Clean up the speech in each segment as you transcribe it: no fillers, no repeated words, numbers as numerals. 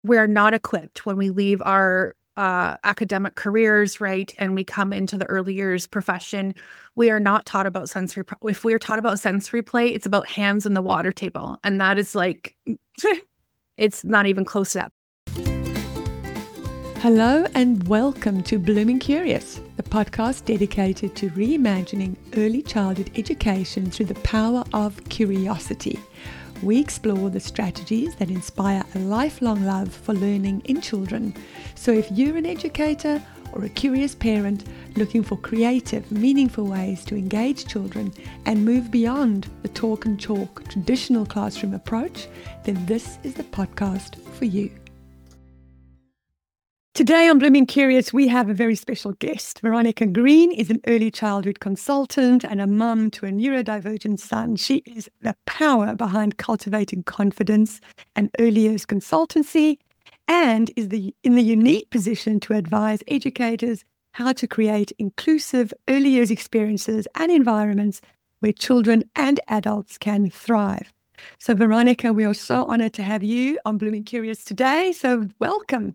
we're not equipped when we leave our academic careers, right? And we come into the early years profession, we are not taught about sensory. If we are taught about sensory play, it's about hands in the water table. And that is like, it's not even close to that. Hello and welcome to Blooming Curious, the podcast dedicated to reimagining early childhood education through the power of curiosity. We explore the strategies that inspire a lifelong love for learning in children. So if you're an educator or a curious parent looking for creative, meaningful ways to engage children and move beyond the talk and chalk traditional classroom approach, then this is the podcast for you. Today on Blooming Curious, we have a very special guest. Veronica Green is an early childhood consultant and a mum to a neurodivergent son. She is the power behind cultivating confidence and early years consultancy, and is in the unique position to advise educators how to create inclusive early years experiences and environments where children and adults can thrive. So Veronica, we are so honored to have you on Blooming Curious today. So welcome.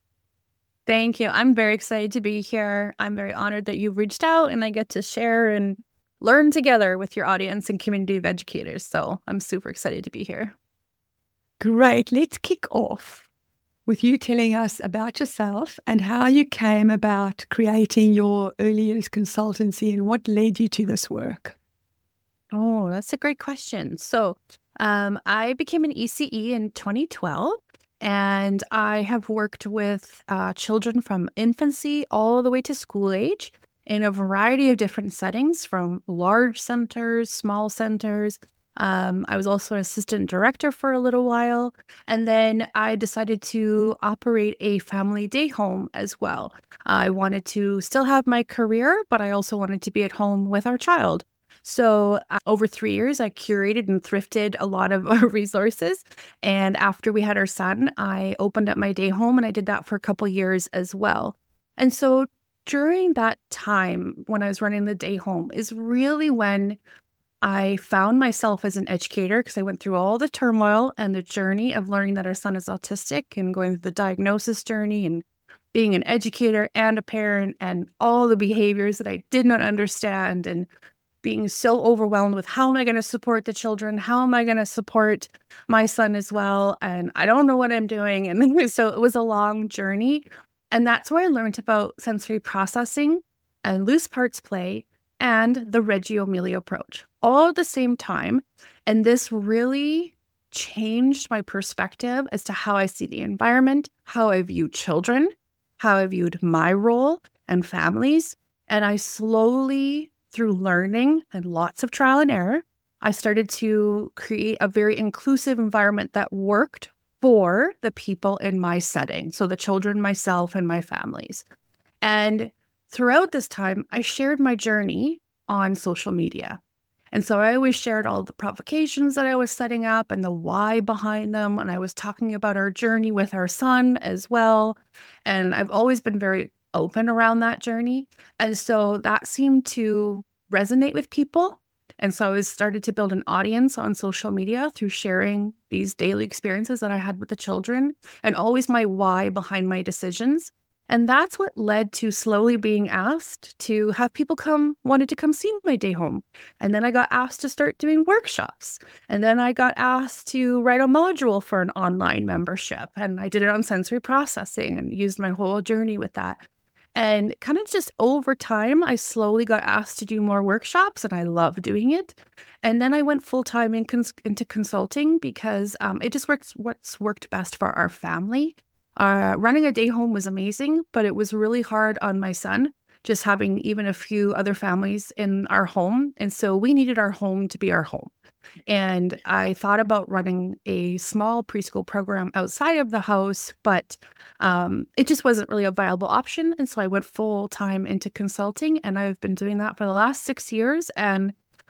Thank you. I'm very excited to be here. I'm very honored that you've reached out and I get to share and learn together with your audience and community of educators. So I'm super excited to be here. Great. Let's kick off with you telling us about yourself and how you came about creating your early years consultancy and what led you to this work. Oh, that's a great question. So I became an ECE in 2012. And I have worked with children from infancy all the way to school age in a variety of different settings, from large centers, small centers. I was also an assistant director for a little while. And then I decided to operate a family day home as well. I wanted to still have my career, but I also wanted to be at home with our child. So over 3 years, I curated and thrifted a lot of resources. And after we had our son, I opened up my day home and I did that for a couple years as well. And so during that time when I was running the day home is really when I found myself as an educator, because I went through all the turmoil and the journey of learning that our son is autistic and going through the diagnosis journey and being an educator and a parent and all the behaviors that I did not understand and being so overwhelmed with how am I going to support the children? How am I going to support my son as well? And I don't know what I'm doing. And so it was a long journey. And that's where I learned about sensory processing and loose parts play and the Reggio Emilia approach all at the same time. And this really changed my perspective as to how I see the environment, how I view children, how I viewed my role and families. And I slowly, through learning and lots of trial and error, I started to create a very inclusive environment that worked for the people in my setting. So the children, myself, and my families. And throughout this time, I shared my journey on social media. And so I always shared all the provocations that I was setting up and the why behind them. And I was talking about our journey with our son as well. And I've always been very open around that journey. And so that seemed to resonate with people. And so I started to build an audience on social media through sharing these daily experiences that I had with the children and always my why behind my decisions. And that's what led to slowly being asked to have people wanted to come see my day home. And then I got asked to start doing workshops. And then I got asked to write a module for an online membership. And I did it on sensory processing and used my whole journey with that. And kind of just over time, I slowly got asked to do more workshops and I love doing it. And then I went full time into consulting because it just works what's worked best for our family. Running a day home was amazing, but it was really hard on my son, just having even a few other families in our home. And so we needed our home to be our home. And I thought about running a small preschool program outside of the house, but it just wasn't really a viable option. And so I went full time into consulting, and I've been doing that for the last 6 years. And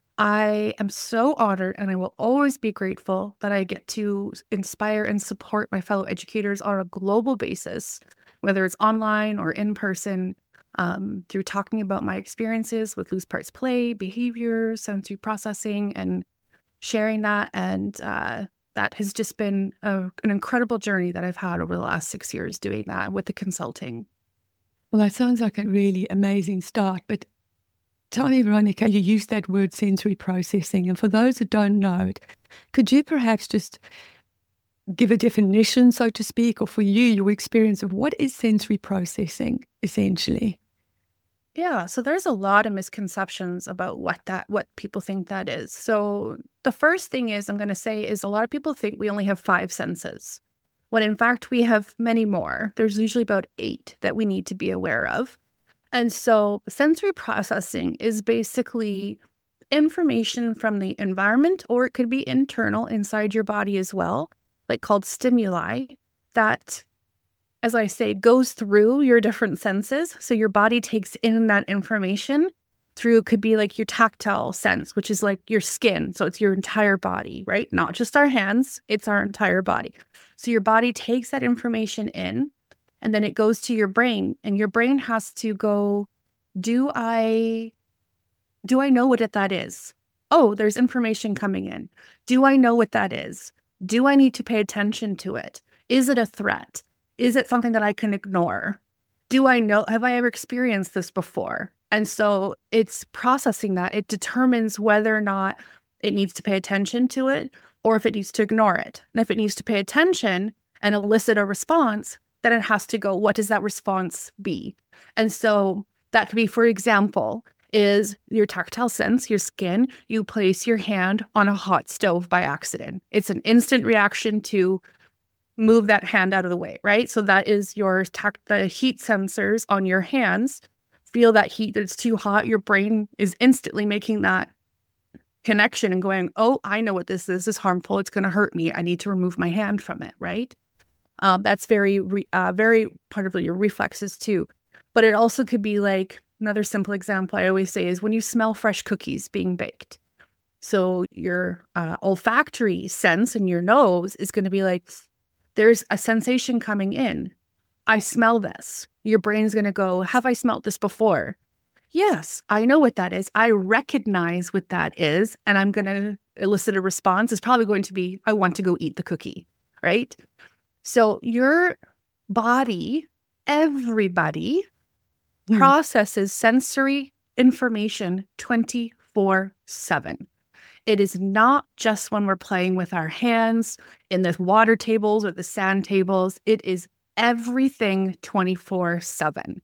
I am so honored, and I will always be grateful that I get to inspire and support my fellow educators on a global basis, whether it's online or in person, through talking about my experiences with loose parts play, behavior, sensory processing, and sharing that and that has just been an incredible journey that I've had over the last 6 years doing that with the consulting. Well, that sounds like a really amazing start. But tell me, Veronica, you used that word sensory processing. And for those who don't know it, could you perhaps just give a definition, so to speak, or for you, your experience of what is sensory processing essentially? Yeah, so there's a lot of misconceptions about what people think that is. So the first thing is I'm going to say is a lot of people think we only have five senses, when in fact we have many more. There's usually about 8 that we need to be aware of. And so sensory processing is basically information from the environment, or it could be internal inside your body as well, like called stimuli, that, as I say, goes through your different senses. So your body takes in that information through, it could be like your tactile sense, which is like your skin. So it's your entire body, right? Not just our hands, it's our entire body. So your body takes that information in, and then it goes to your brain, and your brain has to go, do I know what that is? Oh, there's information coming in. Do I know what that is? Do I need to pay attention to it? Is it a threat? Is it something that I can ignore? Do I know? Have I ever experienced this before? And so it's processing that. It determines whether or not it needs to pay attention to it, or if it needs to ignore it. And if it needs to pay attention and elicit a response, then it has to go, what does that response be? And so that could be, for example, is your tactile sense, your skin. You place your hand on a hot stove by accident. It's an instant reaction to move that hand out of the way, right? So that is the heat sensors on your hands feel that heat, that it's too hot. Your brain is instantly making that connection and going, oh, I know what this is. This is harmful. It's going to hurt me. I need to remove my hand from it, right? That's very part of your reflexes too. But it also could be like, another simple example I always say is when you smell fresh cookies being baked. So your olfactory sense in your nose is going to be like, there's a sensation coming in. I smell this. Your brain's going to go, have I smelt this before? Yes, I know what that is. I recognize what that is. And I'm going to elicit a response. It's probably going to be, I want to go eat the cookie, right? So your body, everybody processes sensory information 24/7. It is not just when we're playing with our hands in the water tables or the sand tables. It is everything 24/7.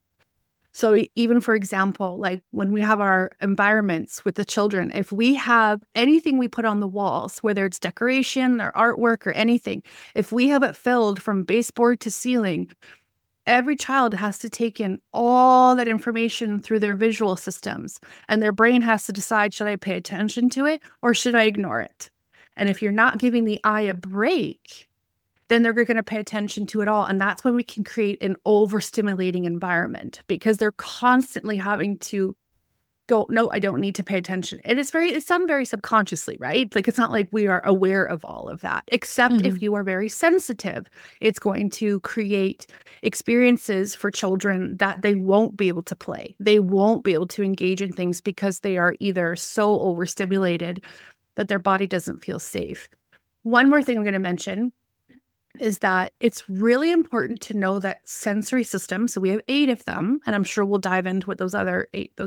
So even, for example, like when we have our environments with the children, if we have anything we put on the walls, whether it's decoration or artwork or anything, if we have it filled from baseboard to ceiling, every child has to take in all that information through their visual systems, and their brain has to decide, should I pay attention to it or should I ignore it? And if you're not giving the eye a break, then they're going to pay attention to it all. And that's when we can create an overstimulating environment, because they're constantly having to go, no, I don't need to pay attention. And it's done very subconsciously, right? Like, it's not like we are aware of all of that, except if you are very sensitive, it's going to create experiences for children that they won't be able to play. They won't be able to engage in things because they are either so overstimulated that their body doesn't feel safe. One more thing I'm going to mention is that it's really important to know that sensory systems, so we have 8 of them, and I'm sure we'll dive into what those other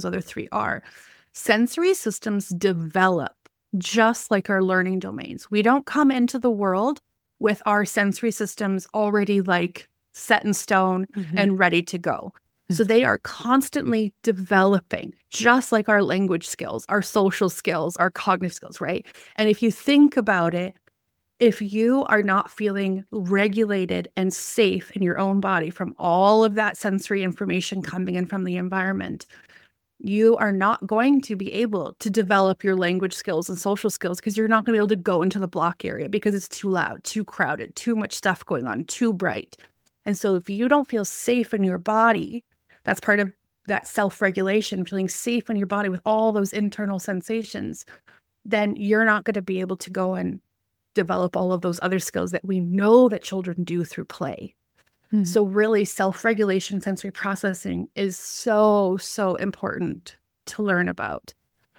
3 are. Sensory systems develop just like our learning domains. We don't come into the world with our sensory systems already like set in stone and ready to go. So they are constantly developing, just like our language skills, our social skills, our cognitive skills, right? And if you think about it, if you are not feeling regulated and safe in your own body from all of that sensory information coming in from the environment, you are not going to be able to develop your language skills and social skills, because you're not going to be able to go into the block area because it's too loud, too crowded, too much stuff going on, too bright. And so if you don't feel safe in your body, that's part of that self-regulation, feeling safe in your body with all those internal sensations, then you're not going to be able to go and develop all of those other skills that we know that children do through play. So really, self-regulation, sensory processing is so, so important to learn about.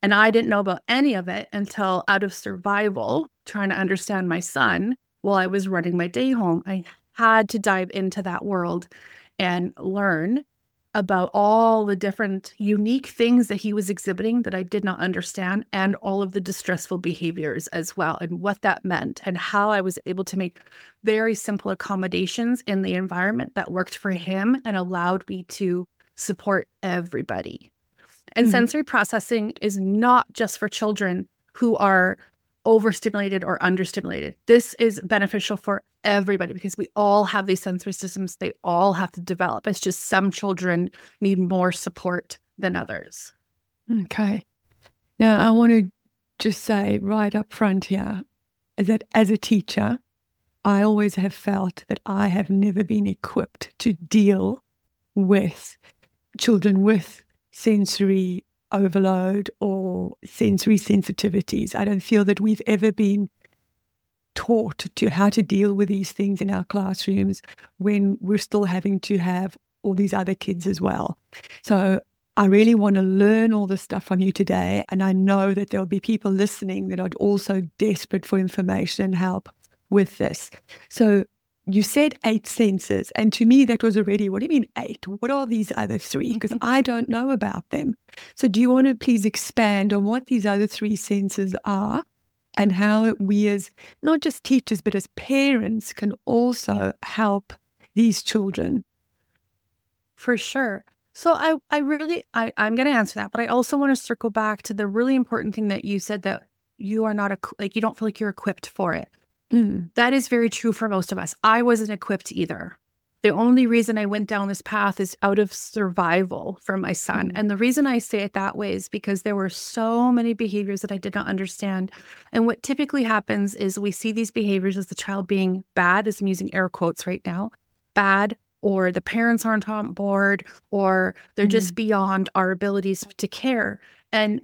And I didn't know about any of it until, out of survival, trying to understand my son while I was running my day home. I had to dive into that world and learn about all the different unique things that he was exhibiting that I did not understand, and all of the distressful behaviors as well, and what that meant, and how I was able to make very simple accommodations in the environment that worked for him and allowed me to support everybody. And sensory processing is not just for children who are overstimulated or understimulated. This is beneficial for everybody because we all have these sensory systems. They all have to develop. It's just some children need more support than others. Okay. Now, I want to just say right up front here that as a teacher, I always have felt that I have never been equipped to deal with children with sensory overload or sensory sensitivities. I don't feel that we've ever been taught to how to deal with these things in our classrooms when we're still having to have all these other kids as well. So I really want to learn all this stuff from you today. And I know that there'll be people listening that are also desperate for information and help with this. So you said 8 senses, and to me that was already, what do you mean 8? What are these other 3? Because I don't know about them. So do you want to please expand on what these other 3 senses are and how we as not just teachers but as parents can also help these children? For sure. So I'm going to answer that, but I also want to circle back to the really important thing that you said, that you are not you don't feel like you're equipped for it. That is very true for most of us. I wasn't equipped either. The only reason I went down this path is out of survival for my son. And the reason I say it that way is because there were so many behaviors that I did not understand. And what typically happens is we see these behaviors as the child being bad, as I'm using air quotes right now, bad, or the parents aren't on board, or they're just beyond our abilities to care. And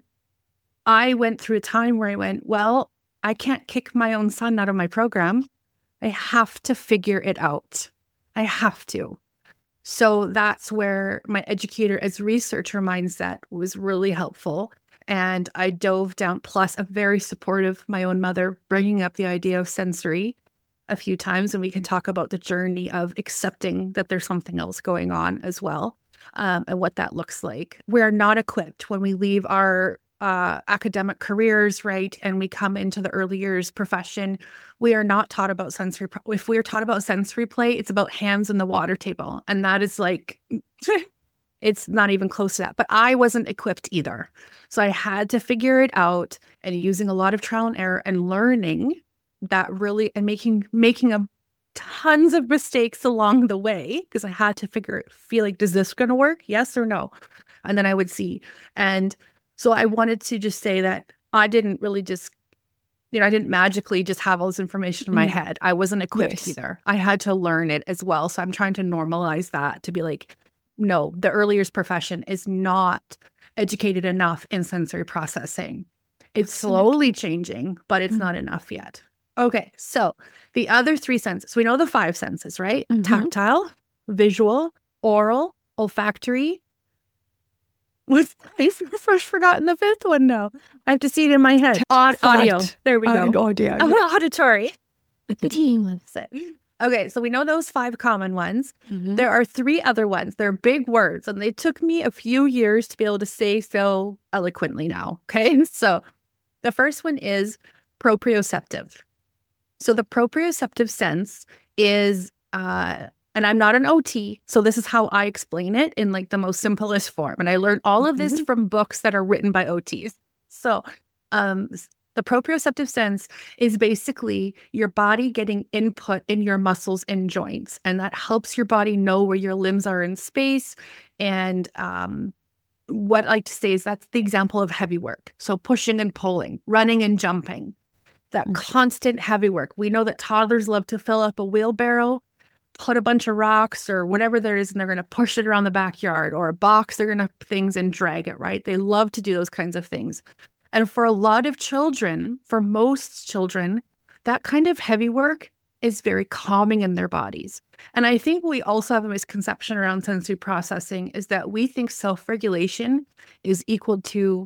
I went through a time where I went, well, I can't kick my own son out of my program. I have to figure it out. I have to. So that's where my educator as researcher mindset was really helpful. And I dove down, plus a very supportive, my own mother, bringing up the idea of sensory a few times. And we can talk about the journey of accepting that there's something else going on as well, and what that looks like. We're not equipped when we leave our academic careers, right? And we come into the early years profession, we are not taught about sensory. If we're taught about sensory play, it's about hands in the water table. And that is like, it's not even close to that. But I wasn't equipped either. So I had to figure it out, and using a lot of trial and error and learning that really, and making tons of mistakes along the way, because I had to feel like, does this going to work? Yes or no? And then I would see. And so I wanted to just say that I didn't really just, I didn't magically just have all this information in my head. I wasn't equipped either. I had to learn it as well. So I'm trying to normalize that, to be like, no, the early years profession is not educated enough in sensory processing. It's slowly changing, but it's not enough yet. Okay, so the other 3 senses. We know the 5 senses, right? Tactile, visual, oral, olfactory. I've first forgotten the 5th one now. I have to see it in my head. Audio. There we go. Audio. Auditory. Okay, so we know those 5 common ones. There are 3 other ones. They're big words, and they took me a few years to be able to say so eloquently now. Okay, so the first one is proprioceptive. So the proprioceptive sense is, and I'm not an OT, so this is how I explain it in like the most simplest form. And I learned all of this from books that are written by OTs. So the proprioceptive sense is basically your body getting input in your muscles and joints. And that helps your body know where your limbs are in space. And what I like to say is that's the example of heavy work. So pushing and pulling, running and jumping, that constant heavy work. We know that toddlers love to fill up a wheelbarrow, put a bunch of rocks or whatever there is, and they're going to push it around the backyard, or a box, they're going to put things and drag it, right? They love to do those kinds of things. And for a lot of children, for most children, that kind of heavy work is very calming in their bodies. And I think we also have a misconception around sensory processing is that we think self-regulation is equal to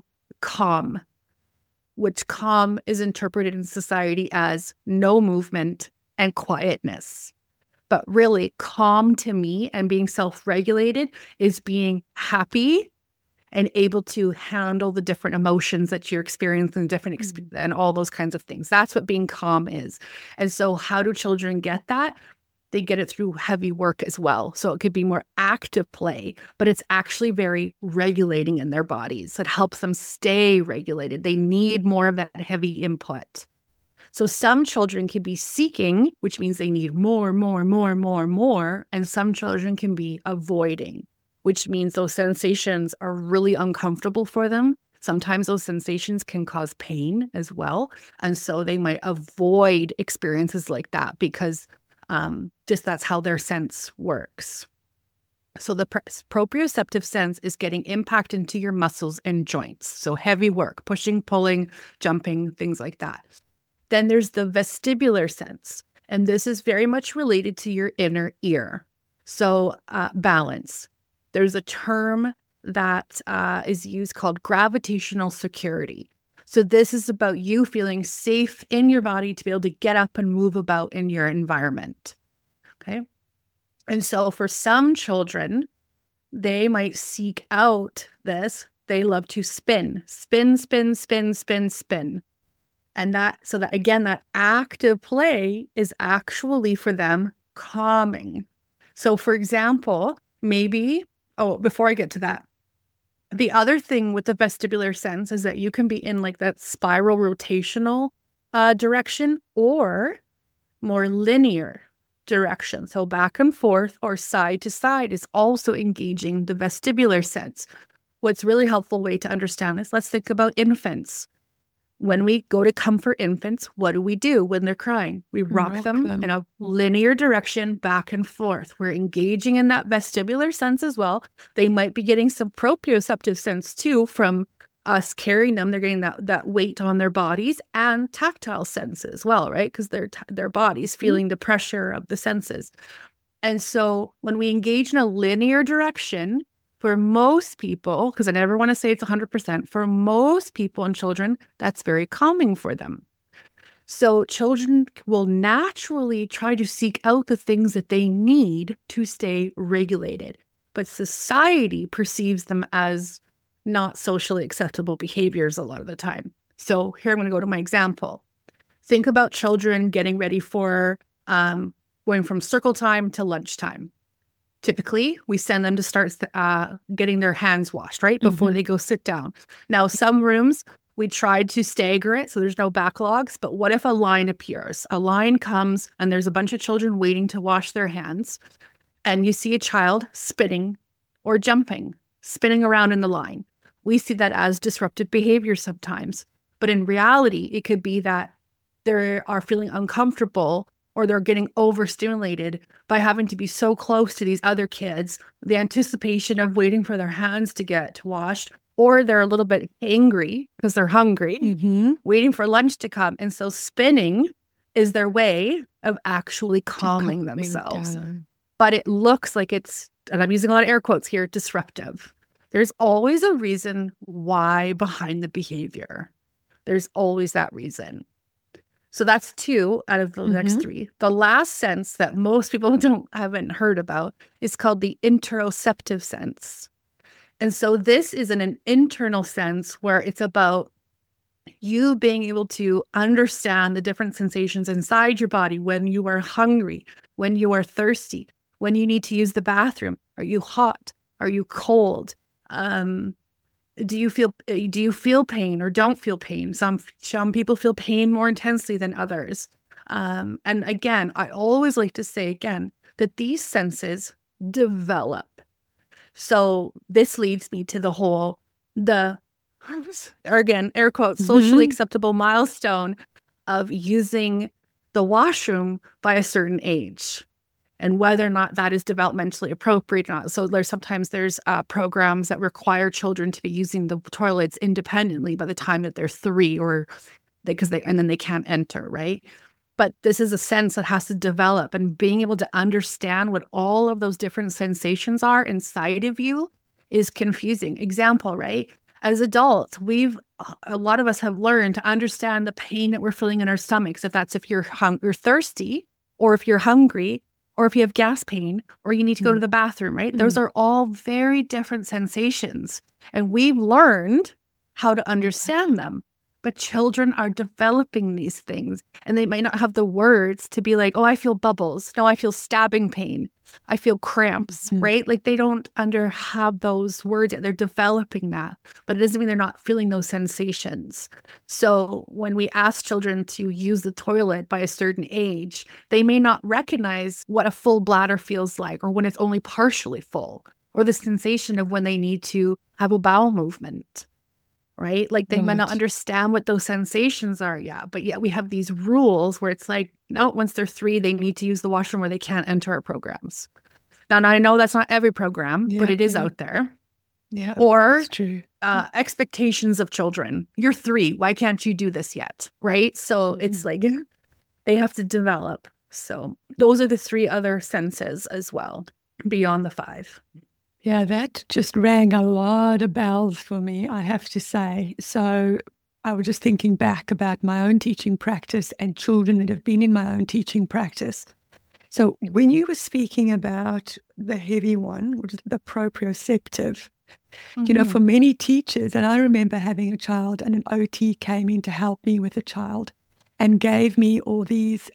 calm, which calm is interpreted in society as no movement and quietness. But really, calm to me and being self-regulated is being happy and able to handle the different emotions that you're experiencing, and all those kinds of things. That's what being calm is. And so how do children get that? They get it through heavy work as well. So it could be more active play, but it's actually very regulating in their bodies. It helps them stay regulated. They need more of that heavy input. So some children can be seeking, which means they need more. And some children can be avoiding, which means those sensations are really uncomfortable for them. Sometimes those sensations can cause pain as well. And so they might avoid experiences like that because just that's how their sense works. So the proprioceptive sense is getting impact into your muscles and joints. So heavy work, pushing, pulling, jumping, things like that. Then there's the vestibular sense, and this is very much related to your inner ear. So balance. There's a term that is used called gravitational security. So this is about you feeling safe in your body to be able to get up and move about in your environment. Okay. And so for some children, they might seek out this. They love to spin. And that active play is actually for them calming. So for example, before I get to that, the other thing with the vestibular sense is that you can be in like that spiral rotational direction or more linear direction. So back and forth or side to side is also engaging the vestibular sense. What's really helpful way to understand this, let's think about infants. When we go to comfort infants, what do we do when they're crying? We rock them in a linear direction back and forth. We're engaging in that vestibular sense as well. They might be getting some proprioceptive sense too from us carrying them. They're getting that weight on their bodies and tactile sense as well, right? Because their bodies feeling the pressure of the senses. And so when we engage in a linear direction, for most people, because I never want to say it's 100%, for most people and children, that's very calming for them. So children will naturally try to seek out the things that they need to stay regulated. But society perceives them as not socially acceptable behaviors a lot of the time. So here I'm going to go to my example. Think about children getting ready for going from circle time to lunchtime. Typically, we send them to start getting their hands washed, right? Before they go sit down. Now, some rooms, we tried to stagger it so there's no backlogs. But what if a line appears? A line comes and there's a bunch of children waiting to wash their hands. And you see a child spinning or jumping, spinning around in the line. We see that as disruptive behavior sometimes. But in reality, it could be that they are feeling uncomfortable or they're getting overstimulated by having to be so close to these other kids, the anticipation of waiting for their hands to get washed, or they're a little bit angry because they're hungry, waiting for lunch to come. And so spinning is their way of actually calming themselves. But it looks like it's, and I'm using a lot of air quotes here, disruptive. There's always a reason why behind the behavior. There's always that reason. So that's 2 out of the next 3. The last sense that most people haven't heard about is called the interoceptive sense. And so this is an internal sense where it's about you being able to understand the different sensations inside your body when you are hungry, when you are thirsty, when you need to use the bathroom. Are you hot? Are you cold? Do you feel pain or don't feel pain? Some people feel pain more intensely than others. And again, I always like to say again that these senses develop. So this leads me to again, air quotes, socially acceptable milestone of using the washroom by a certain age. And whether or not that is developmentally appropriate or not. So sometimes there's programs that require children to be using the toilets independently by the time that they're 3 and then they can't enter, right? But this is a sense that has to develop, and being able to understand what all of those different sensations are inside of you is confusing. Example, right? As adults, a lot of us have learned to understand the pain that we're feeling in our stomachs. If you're thirsty, or if you're hungry, or if you have gas pain, or you need to go to the bathroom, right? Those are all very different sensations. And we've learned how to understand them. But children are developing these things, and they might not have the words to be like, oh, I feel bubbles. No, I feel stabbing pain. I feel cramps, right? Like they don't have those words yet. They're developing that, but it doesn't mean they're not feeling those sensations. So when we ask children to use the toilet by a certain age, they may not recognize what a full bladder feels like, or when it's only partially full, or the sensation of when they need to have a bowel movement. Right? Like they might not understand what those sensations are yet, but yet we have these rules where it's like, no, once they're 3, they need to use the washroom or they can't enter our programs. Now I know that's not every program, but it is out there. Yeah. Or that's true. Expectations of children. You're 3. Why can't you do this yet? Right? So it's like they have to develop. So those are the 3 other senses as well, beyond the 5. Yeah, that just rang a lot of bells for me, I have to say. So I was just thinking back about my own teaching practice and children that have been in my own teaching practice. So when you were speaking about the heavy one, which is the proprioceptive, you know, for many teachers, and I remember having a child and an OT came in to help me with a child and gave me all these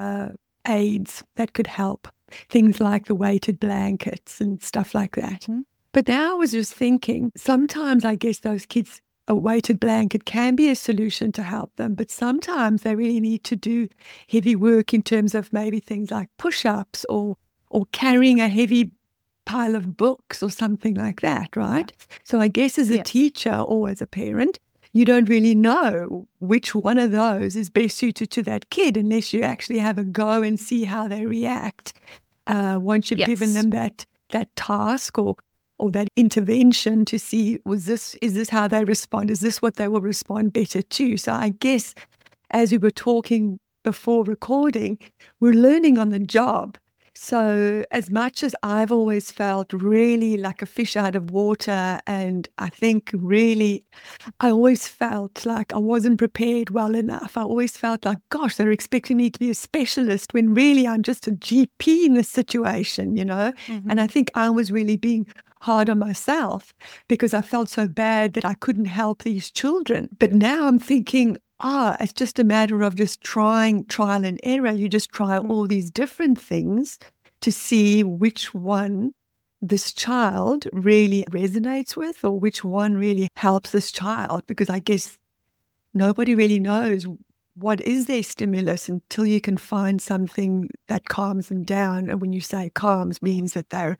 aids that could help. Things like the weighted blankets and stuff like that. But now I was just thinking, sometimes I guess those kids, a weighted blanket can be a solution to help them, but sometimes they really need to do heavy work in terms of maybe things like push-ups or carrying a heavy pile of books or something like that, right? So I guess as a teacher or as a parent, you don't really know which one of those is best suited to that kid unless you actually have a go and see how they react once you've given them that task or that intervention to see, is this how they respond? Is this what they will respond better to? So I guess as we were talking before recording, we're learning on the job. So as much as I've always felt really like a fish out of water, and I think really I always felt like I wasn't prepared well enough. I always felt like, gosh, they're expecting me to be a specialist when really I'm just a GP in this situation, you know? And I think I was really being hard on myself because I felt so bad that I couldn't help these children. But now I'm thinking, it's just a matter of just trying trial and error. You just try all these different things to see which one this child really resonates with or which one really helps this child. Because I guess nobody really knows what is their stimulus until you can find something that calms them down. And when you say calms, means that they're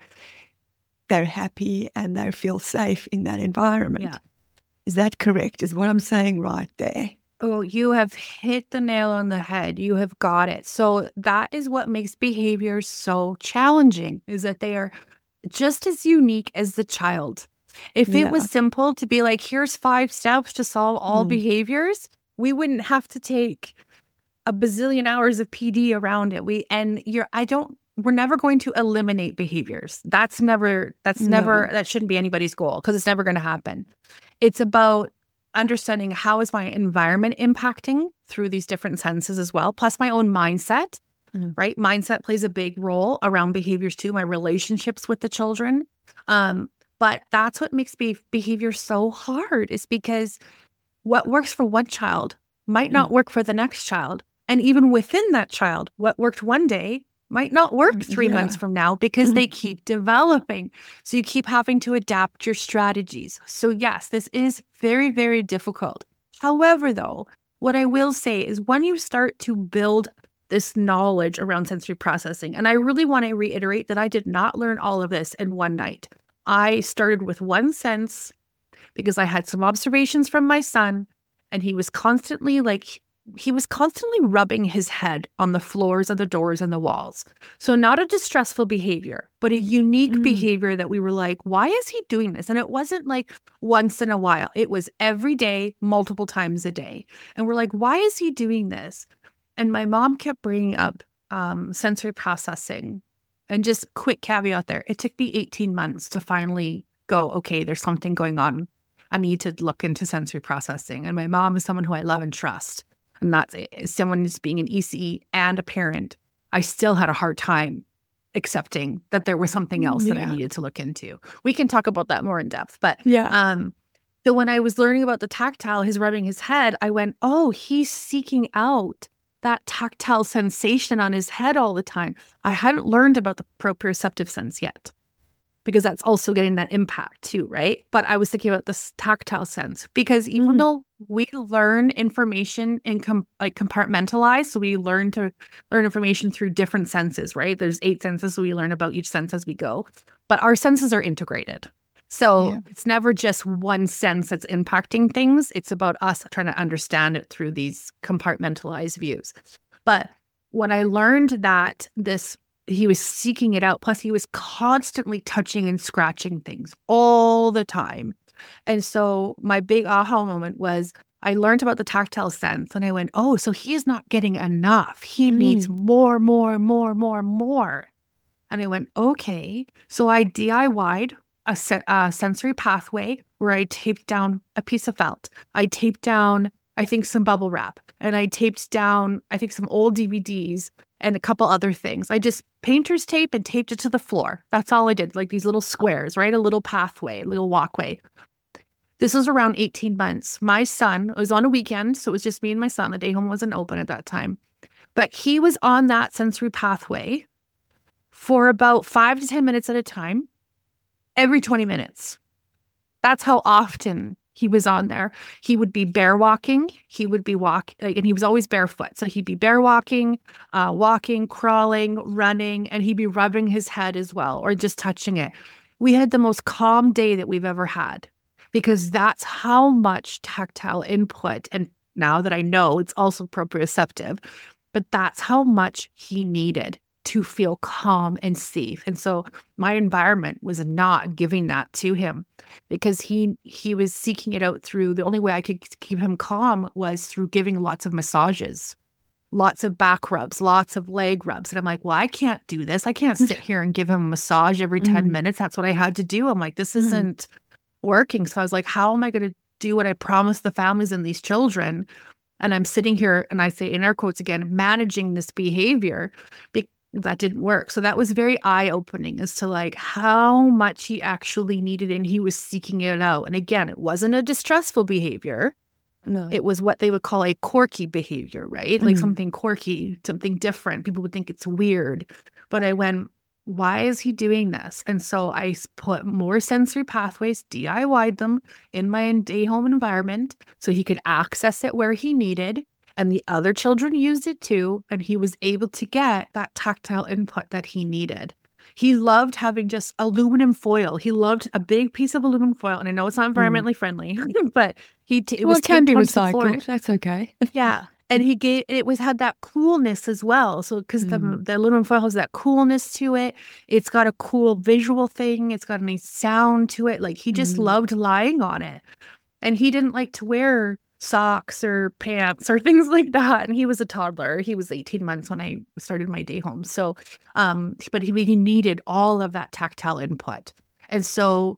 happy and they feel safe in that environment. Yeah. Is that correct? Is what I'm saying right there? Oh, you have hit the nail on the head. You have got it. So that is what makes behaviors so challenging, is that they are just as unique as the child. If it was simple to be like, here's 5 steps to solve all behaviors, we wouldn't have to take a bazillion hours of PD around it. We're never going to eliminate behaviors. That shouldn't be anybody's goal because it's never going to happen. It's about understanding how is my environment impacting through these different senses as well, plus my own mindset, right? Mindset plays a big role around behaviors too, my relationships with the children. But that's what makes behavior so hard, is because what works for one child might not work for the next child. And even within that child, what worked one day might not work 3 months from now because they keep developing. So you keep having to adapt your strategies. So yes, this is very, very difficult. However, though, what I will say is when you start to build this knowledge around sensory processing, and I really want to reiterate that I did not learn all of this in one night. I started with one sense because I had some observations from my son, and he was constantly rubbing his head on the floors of the doors and the walls. So not a distressful behavior, but a unique behavior that we were like, why is he doing this? And it wasn't like once in a while. It was every day, multiple times a day. And we're like, why is he doing this? And my mom kept bringing up sensory processing. And just quick caveat there, it took me 18 months to finally go, okay, there's something going on I need to look into sensory processing. And my mom is someone who I love and trust. And that's someone who's being an ECE and a parent. I still had a hard time accepting that there was something else that I needed to look into. We can talk about that more in depth. But so when I was learning about the tactile, his rubbing his head, I went, oh, he's seeking out that tactile sensation on his head all the time. I hadn't learned about the proprioceptive sense yet, because that's also getting that impact too, right? But I was thinking about this tactile sense, because even though we learn information and compartmentalize, so we learn to learn information through different senses, right? There's 8 senses, so we learn about each sense as we go, but our senses are integrated. So it's never just one sense that's impacting things. It's about us trying to understand it through these compartmentalized views. But when I learned that he was seeking it out, plus he was constantly touching and scratching things all the time. And so my big aha moment was I learned about the tactile sense, and I went, oh, so he is not getting enough. He needs more. And I went, okay. So I DIY'd a sensory pathway where I taped down a piece of felt. I taped down, I think, some bubble wrap, and I taped down, I think, some old DVDs and a couple other things. I just painter's tape and taped it to the floor. That's all I did, like these little squares, right? A little pathway, a little walkway. This was around 18 months. My son, it was on a weekend, so it was just me and my son. The day home wasn't open at that time. But he was on that sensory pathway for about 5 to 10 minutes at a time, every 20 minutes. That's how often he was on there. He would be bear walking. He would be and he was always barefoot. So he'd be bear walking, crawling, running, and he'd be rubbing his head as well, or just touching it. We had the most calm day that we've ever had, because that's how much tactile input. And now that I know it's also proprioceptive, but that's how much he needed to feel calm and safe. And so my environment was not giving that to him, because he was seeking it out through, the only way I could keep him calm was through giving lots of massages, lots of back rubs, lots of leg rubs. And I'm like, well, I can't do this. I can't sit here and give him a massage every 10 minutes. That's what I had to do. I'm like, this isn't working. So I was like, how am I going to do what I promised the families and these children? And I'm sitting here, and I say in air quotes again, managing this behavior. That didn't work. So that was very eye-opening as to like how much he actually needed, and he was seeking it out. And again, it wasn't a distressful behavior. No. It was what they would call a quirky behavior, right? Like something quirky, something different. People would think it's weird. But I went, why is he doing this? And so I put more sensory pathways, DIY'd them in my day home environment so he could access it where he needed. And the other children used it too, and he was able to get that tactile input that he needed. He loved having just aluminum foil. He loved a big piece of aluminum foil, and I know it's not environmentally friendly, but it can be recycled. That's okay. Yeah, and had that coolness as well. So because the aluminum foil has that coolness to it, it's got a cool visual thing. It's got a nice sound to it. Like he just loved lying on it, and he didn't like to wear socks or pants or things like that. And he was a toddler. He was 18 months when I started my day home. So, but he needed all of that tactile input. And so,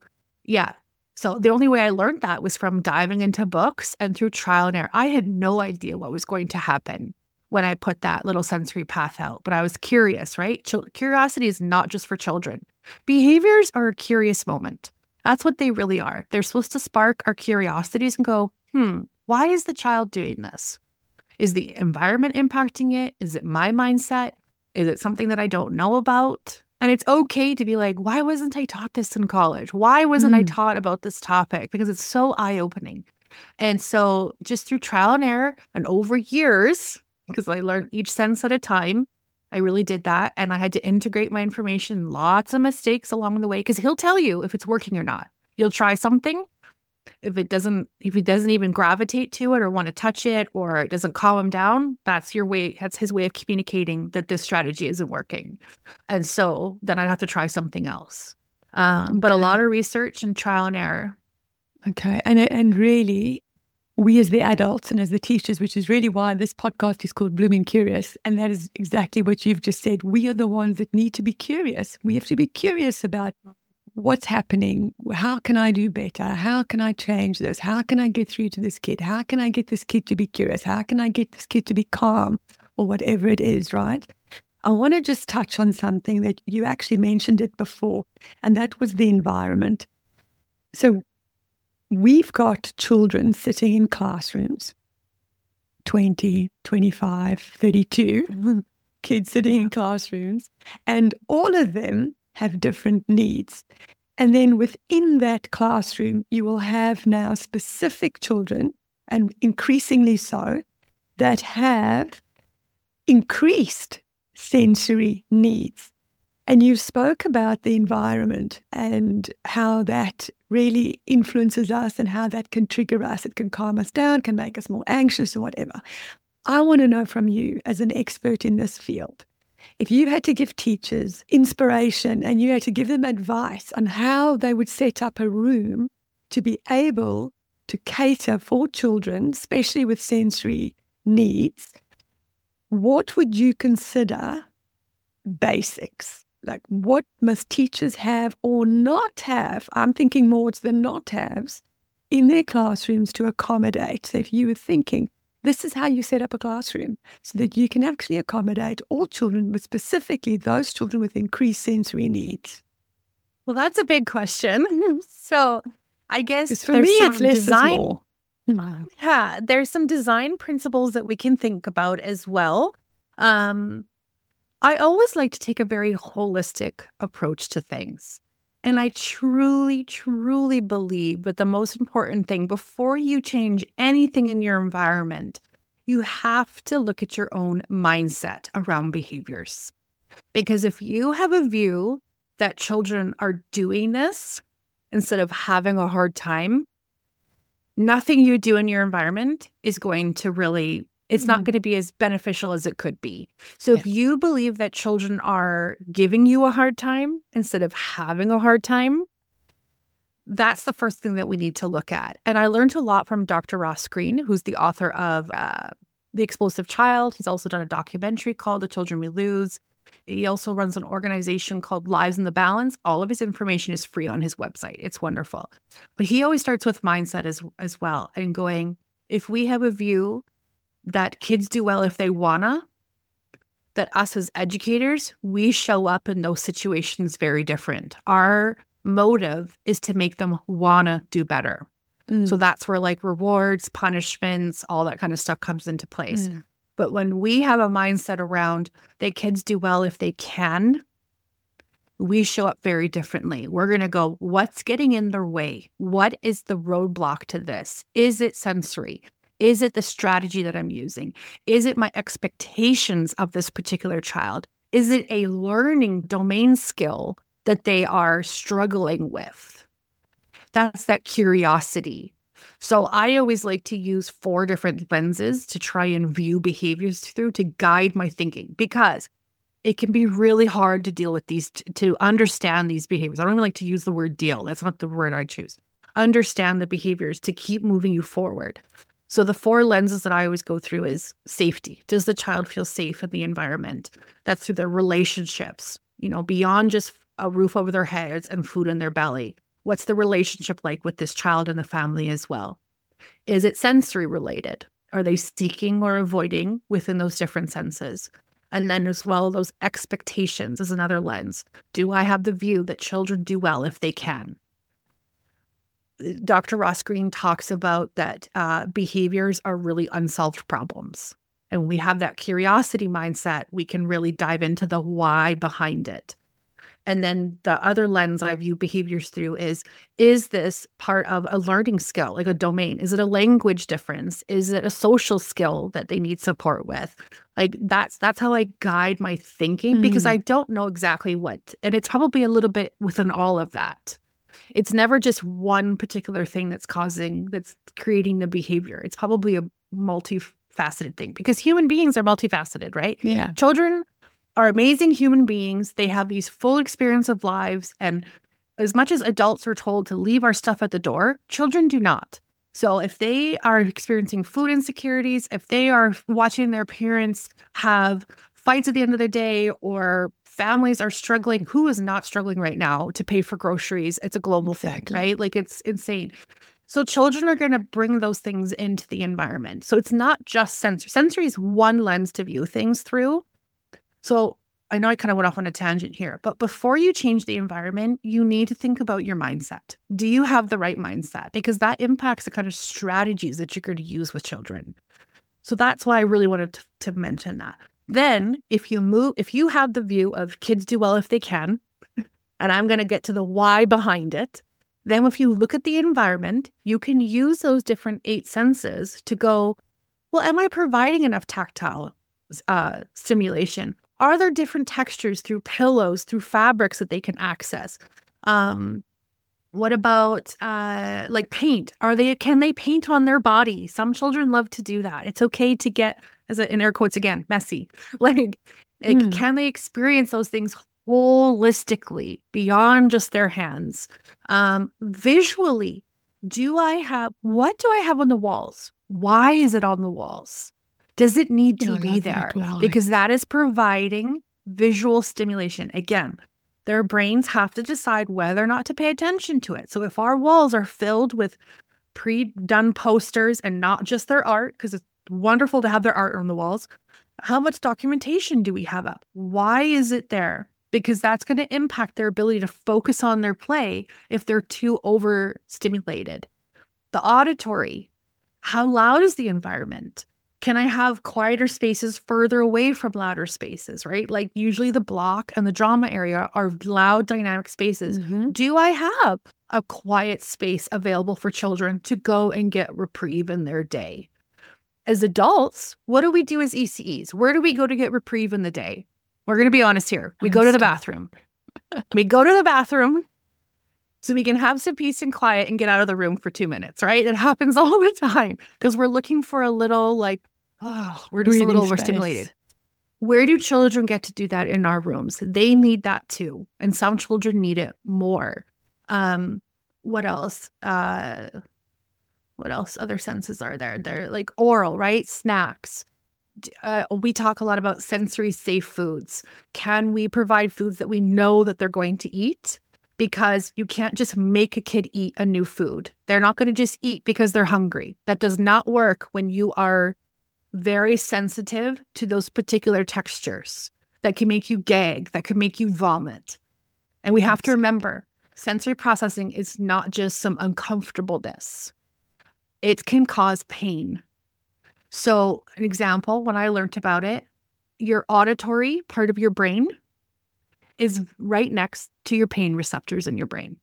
so the only way I learned that was from diving into books and through trial and error. I had no idea what was going to happen when I put that little sensory path out, but I was curious, right? Curiosity is not just for children. Behaviors are a curious moment. That's what they really are. They're supposed to spark our curiosities and go, why is the child doing this? Is the environment impacting it? Is it my mindset? Is it something that I don't know about? And it's okay to be like, why wasn't I taught this in college? Why wasn't I taught about this topic? Because it's so eye-opening. And so just through trial and error and over years, because I learned each sense at a time, I really did that. And I had to integrate my information, lots of mistakes along the way, because he'll tell you if it's working or not. You'll try something. If he doesn't even gravitate to it or want to touch it, or it doesn't calm him down, that's his way of communicating that this strategy isn't working. And so then I'd have to try something else. But a lot of research and trial and error. Okay. And really, we as the adults and as the teachers, which is really why this podcast is called Blooming Curious, and that is exactly what you've just said. We are the ones that need to be curious. We have to be curious about what's happening? How can I do better? How can I change this? How can I get through to this kid? How can I get this kid to be curious? How can I get this kid to be calm or whatever it is, right? I want to just touch on something that you actually mentioned it before, and that was the environment. So we've got children sitting in classrooms, 20, 25, 32 kids sitting in classrooms, and all of them have different needs. And then within that classroom, you will have now specific children, and increasingly so, that have increased sensory needs. And you spoke about the environment and how that really influences us and how that can trigger us. It can calm us down, can make us more anxious or whatever. I want to know from you as an expert in this field, if you had to give teachers inspiration and you had to give them advice on how they would set up a room to be able to cater for children, especially with sensory needs, what would you consider basics? Like, what must teachers have or not have? I'm thinking more it's the not haves in their classrooms to accommodate. So if you were thinking, this is how you set up a classroom so that you can actually accommodate all children, but specifically those children with increased sensory needs. Well, that's a big question. So I guess For me, it's less design. is more. Yeah, there's some design principles that we can think about as well. I always like to take a very holistic approach to things. And I truly, truly believe that the most important thing before you change anything in your environment, you have to look at your own mindset around behaviors. Because if you have a view that children are doing this instead of having a hard time, nothing you do in your environment is going to really, it's not going to be as beneficial as it could be. So if you believe that children are giving you a hard time instead of having a hard time, that's the first thing that we need to look at. And I learned a lot from Dr. Ross Greene, who's the author of The Explosive Child. He's also done a documentary called The Children We Lose. He also runs an organization called Lives in the Balance. All of his information is free on his website. It's wonderful. But he always starts with mindset as well, and going, if we have a view that kids do well if they wanna, that us as educators, we show up in those situations very different. Our motive is to make them wanna do better. So that's where like rewards, punishments, all that kind of stuff comes into place. But when we have a mindset around that kids do well if they can, we show up very differently. We're going to go, what's getting in their way? What is the roadblock to this? Is it sensory? Is it the strategy that I'm using? Is it my expectations of this particular child? Is it a learning domain skill that they are struggling with? That's that curiosity. So I always like to use 4 different lenses to try and view behaviors through to guide my thinking, because it can be really hard to deal with these, to understand these behaviors. I don't even like to use the word deal. That's not the word I choose. Understand the behaviors to keep moving you forward. So the 4 lenses that I always go through is safety. Does the child feel safe in the environment? That's through their relationships, beyond just a roof over their heads and food in their belly. What's the relationship like with this child and the family as well? Is it sensory related? Are they seeking or avoiding within those different senses? And then as well, those expectations is another lens. Do I have the view that children do well if they can? Dr. Ross Greene talks about that behaviors are really unsolved problems. And we have that curiosity mindset, we can really dive into the why behind it. And then the other lens I view behaviors through is this part of a learning skill, like a domain? Is it a language difference? Is it a social skill that they need support with? Like that's how I guide my thinking, because I don't know exactly what, and it's probably a little bit within all of that. It's never just one particular thing that's creating the behavior. It's probably a multifaceted thing, because human beings are multifaceted, right? Yeah. Children are amazing human beings. They have these full experience of lives. And as much as adults are told to leave our stuff at the door, children do not. So if they are experiencing food insecurities, if they are watching their parents have fights at the end of the day or families are struggling. Who is not struggling right now to pay for groceries? It's a global thing, right? Like it's insane. So children are going to bring those things into the environment. So it's not just sensory. Sensory is one lens to view things through. So I know I kind of went off on a tangent here, but before you change the environment, you need to think about your mindset. Do you have the right mindset? Because that impacts the kind of strategies that you're going to use with children. So that's why I really wanted to mention that. Then if you have the view of kids do well if they can, and I'm going to get to the why behind it, then if you look at the environment, you can use those different 8 senses to go, well, am I providing enough tactile stimulation? Are there different textures through pillows, through fabrics that they can access? What about like paint? Can they paint on their body? Some children love to do that. It's okay to get, in air quotes again, messy. Like, can they experience those things holistically beyond just their hands? Visually, what do I have on the walls? Why is it on the walls? Does it need to be there? Because that is providing visual stimulation. Again, their brains have to decide whether or not to pay attention to it. So if our walls are filled with pre-done posters and not just their art, because it's wonderful to have their art on the walls, how much documentation do we have up? Why is it there? Because that's going to impact their ability to focus on their play if they're too overstimulated. The auditory, how loud is the environment? Can I have quieter spaces further away from louder spaces, right? Like usually the block and the drama area are loud, dynamic spaces. Do I have a quiet space available for children to go and get reprieve in their day? As adults, what do we do as ECEs? Where do we go to get reprieve in the day? We're going to be honest here. We go to the bathroom. We go to the bathroom so we can have some peace and quiet and get out of the room for 2 minutes, right? It happens all the time because we're looking for a little we're just a little overstimulated. Where do children get to do that in our rooms? They need that too. And some children need it more. What else? What else? Other senses are there? They're like oral, right? Snacks. We talk a lot about sensory safe foods. Can we provide foods that we know that they're going to eat? Because you can't just make a kid eat a new food. They're not going to just eat because they're hungry. That does not work when you are very sensitive to those particular textures that can make you gag, that can make you vomit. And we have to remember, sensory processing is not just some uncomfortableness. It can cause pain. So an example, when I learned about it, your auditory part of your brain is right next to your pain receptors in your brain.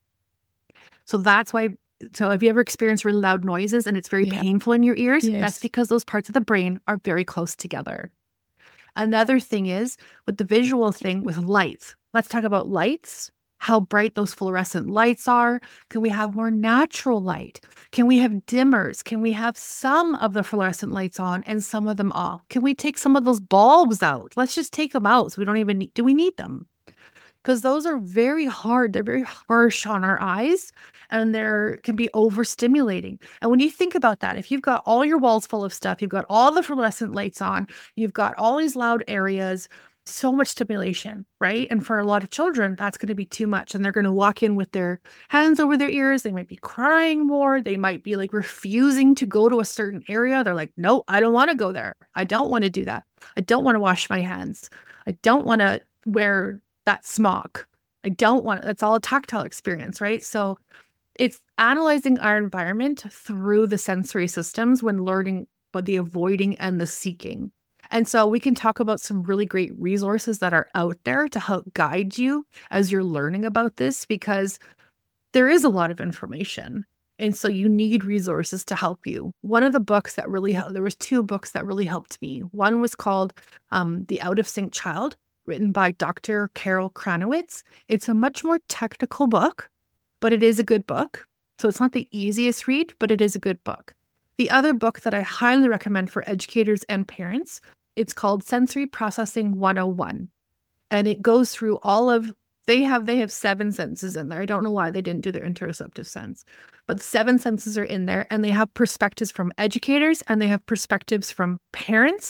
So that's why, have you ever experienced really loud noises and it's very painful in your ears? Yes. That's because those parts of the brain are very close together. Another thing is with the visual thing with lights. Let's talk about lights, how bright those fluorescent lights are. Can we have more natural light? Can we have dimmers? Can we have some of the fluorescent lights on and some of them off? Can we take some of those bulbs out? Let's just take them out so we don't even do we need them? Because those are very hard. They're very harsh on our eyes and they can be overstimulating. And when you think about that, if you've got all your walls full of stuff, you've got all the fluorescent lights on, you've got all these loud areas, so much stimulation, right? And for a lot of children, that's going to be too much. And they're going to walk in with their hands over their ears. They might be crying more. They might be like refusing to go to a certain area. They're like, no, I don't want to go there. I don't want to do that. I don't want to wash my hands. I don't want to wear that smock. That's all a tactile experience, right? So it's analyzing our environment through the sensory systems when learning about the avoiding and the seeking. And so we can talk about some really great resources that are out there to help guide you as you're learning about this, because there is a lot of information. And so you need resources to help you. One of the books that really helped, there was 2 books that really helped me. One was called The Out of Sync Child, written by Dr. Carol Kranowitz. It's a much more technical book, but it is a good book. So it's not the easiest read, but it is a good book. The other book that I highly recommend for educators and parents, it's called Sensory Processing 101. And it goes through they have 7 senses in there. I don't know why they didn't do their interoceptive sense, but 7 senses are in there, and they have perspectives from educators and they have perspectives from parents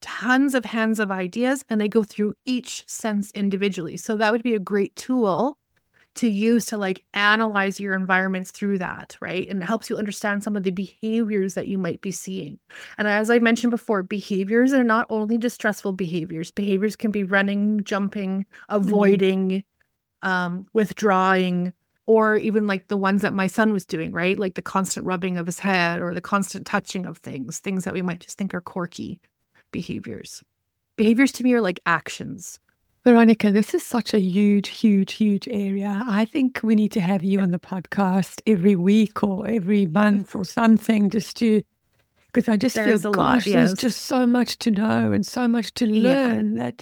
tons of hands of ideas, and they go through each sense individually. So that would be a great tool to use to like analyze your environments through that, right? And it helps you understand some of the behaviors that you might be seeing. And as I mentioned before, behaviors are not only distressful behaviors. Behaviors can be running, jumping, avoiding, withdrawing, or even like the ones that my son was doing, right? Like the constant rubbing of his head or the constant touching of things that we might just think are quirky behaviors. Behaviors to me are like actions. Veronica, this is such a huge, huge, huge area. I think we need to have you on the podcast every week or every month or something, just to, because I just There's feel, a lot, gosh, there's yes. just so much to know and so much to learn that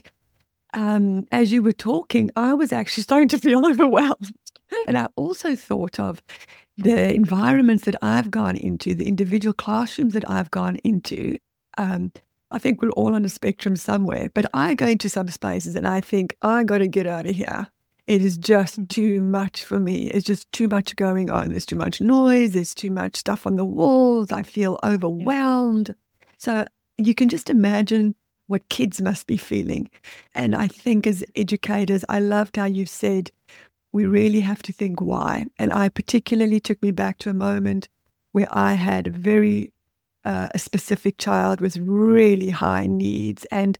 as you were talking, I was actually starting to feel overwhelmed. And I also thought of the environments that I've gone into, the individual classrooms that I've gone into. I think we're all on a spectrum somewhere, but I go into some spaces and I think, I got to get out of here. It is just too much for me. It's just too much going on. There's too much noise. There's too much stuff on the walls. I feel overwhelmed. So you can just imagine what kids must be feeling. And I think as educators, I loved how you said, we really have to think why. And I particularly took me back to a moment where I had a specific child with really high needs. And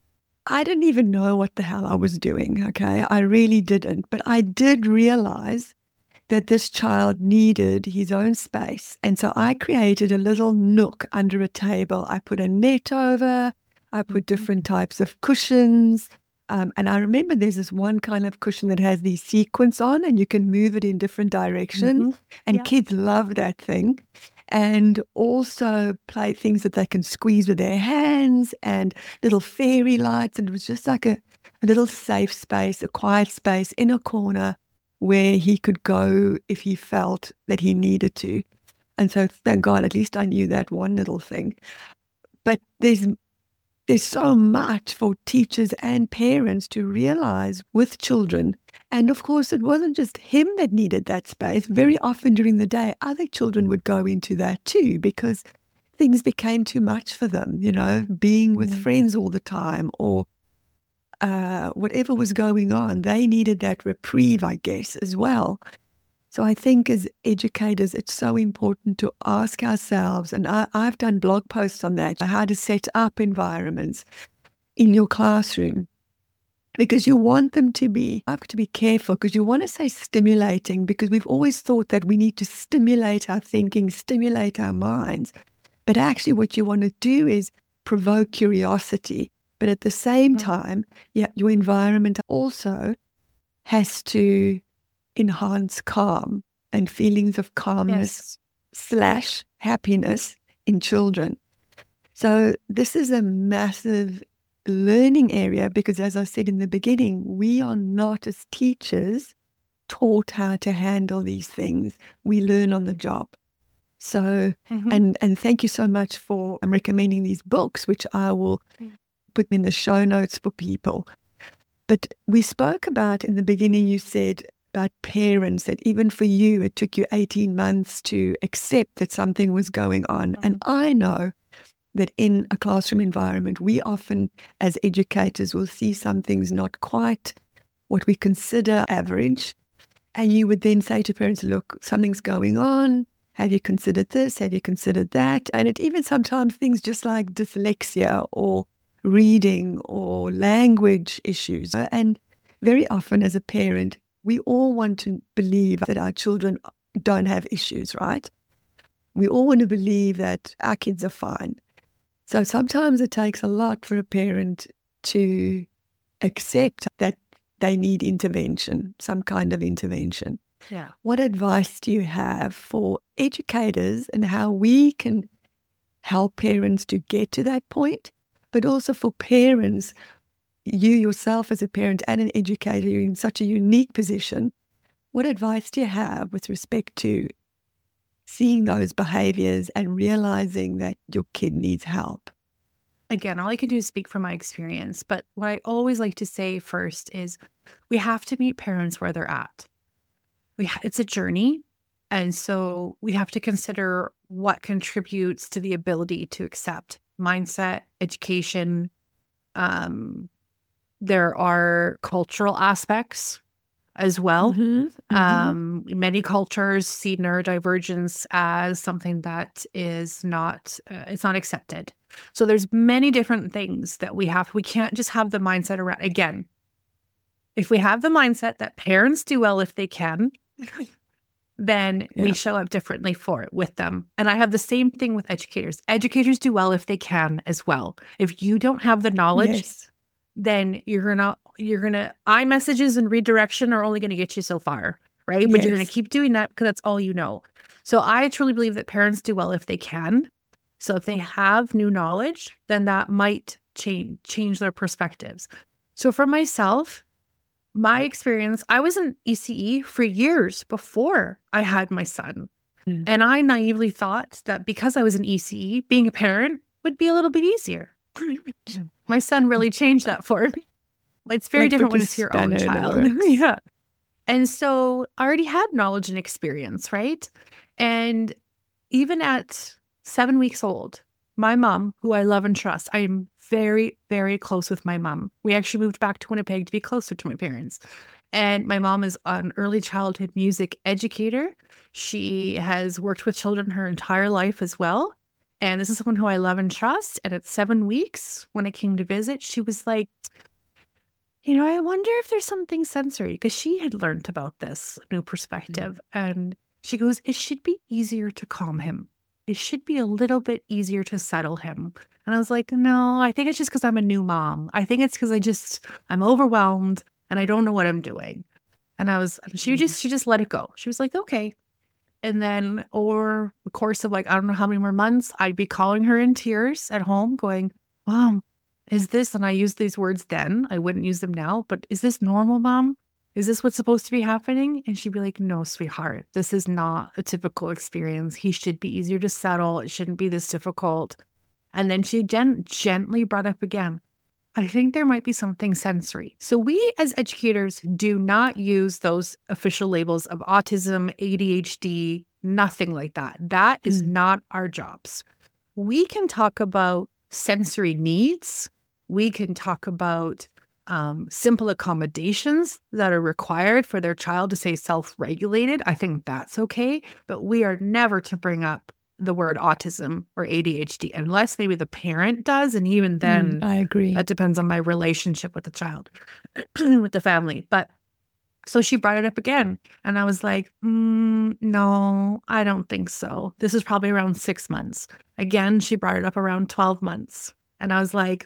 I didn't even know what the hell I was doing. Okay. I really didn't. But I did realize that this child needed his own space. And so I created a little nook under a table. I put a net over, I put different types of cushions. And I remember there's this one kind of cushion that has these sequins on and you can move it in different directions. And kids love that thing. And also play things that they can squeeze with their hands and little fairy lights. And it was just like a little safe space, a quiet space in a corner where he could go if he felt that he needed to. And so thank God, at least I knew that one little thing. But there's so much for teachers and parents to realize with children. And of course, it wasn't just him that needed that space. Very often during the day, other children would go into that too, because things became too much for them, being with friends all the time or whatever was going on. They needed that reprieve, I guess, as well. So I think as educators, it's so important to ask ourselves, and I've done blog posts on that, how to set up environments in your classroom, because you want them to be, I have to be careful because you want to say stimulating, because we've always thought that we need to stimulate our thinking, stimulate our minds. But actually what you want to do is provoke curiosity. But at the same time, your environment also has to enhance calm and feelings of calmness / happiness in children. So this is a massive learning area because, as I said in the beginning, we are not as teachers taught how to handle these things. We learn on the job. So, and thank you so much for recommending these books, which I will put in the show notes for people. But we spoke about in the beginning, you said about parents, that even for you, it took you 18 months to accept that something was going on. And I know that in a classroom environment, we often, as educators, will see some things not quite what we consider average. And you would then say to parents, look, something's going on. Have you considered this? Have you considered that? And it even sometimes things just like dyslexia or reading or language issues. And very often as a parent, we all want to believe that our children don't have issues, right? We all want to believe that our kids are fine. So sometimes it takes a lot for a parent to accept that they need intervention, some kind of intervention. Yeah. What advice do you have for educators and how we can help parents to get to that point? But also for parents, you yourself as a parent and an educator, you're in such a unique position. What advice do you have with respect to seeing those behaviors and realizing that your kid needs help? Again, all I can do is speak from my experience. But what I always like to say first is we have to meet parents where they're at. It's a journey. And so we have to consider what contributes to the ability to accept mindset, education. There are cultural aspects as well. Many cultures see neurodivergence as something that is not, it's not accepted. So there's many different things that we can't just have the mindset around, again, if we have the mindset that parents do well if they can, then we show up differently for it with them. And I have the same thing with educators. Educators do well if they can as well. If you don't have the knowledge, then you're gonna iMessages and redirection are only gonna get you so far, right? But you're gonna keep doing that because that's all you know. So I truly believe that parents do well if they can. So if they have new knowledge, then that might change their perspectives. So for myself, my experience, I was in ECE for years before I had my son. And I naively thought that because I was in ECE, being a parent would be a little bit easier. My son really changed that for me. It's very different when it's your own child. Yeah. And so I already had knowledge and experience, right? And even at 7 weeks old, my mom, who I love and trust, I am very, very close with my mom. We actually moved back to Winnipeg to be closer to my parents. And my mom is an early childhood music educator. She has worked with children her entire life as well. And this is someone who I love and trust. And at 7 weeks, when I came to visit, she was like, I wonder if there's something sensory, because she had learned about this new perspective. And she goes, it should be easier to calm him. It should be a little bit easier to settle him. And I was like, no, I think it's just because I'm a new mom. I think it's because I'm overwhelmed and I don't know what I'm doing. And she just let it go. She was like, okay. And then over the course of I don't know how many more months, I'd be calling her in tears at home going, Mom, is this, and I used these words then, I wouldn't use them now, but is this normal, Mom? Is this what's supposed to be happening? And she'd be like, no, sweetheart, this is not a typical experience. He should be easier to settle. It shouldn't be this difficult. And then she gently brought up again, I think there might be something sensory. So we as educators do not use those official labels of autism, ADHD, nothing like that. That is not our jobs. We can talk about sensory needs. We can talk about simple accommodations that are required for their child to stay self-regulated. I think that's okay. But we are never to bring up the word autism or ADHD unless maybe the parent does. And even then, I agree. That depends on my relationship with the child, with the family. But so she brought it up again. And I was like, no, I don't think so. This is probably around 6 months. Again, she brought it up around 12 months. And I was like,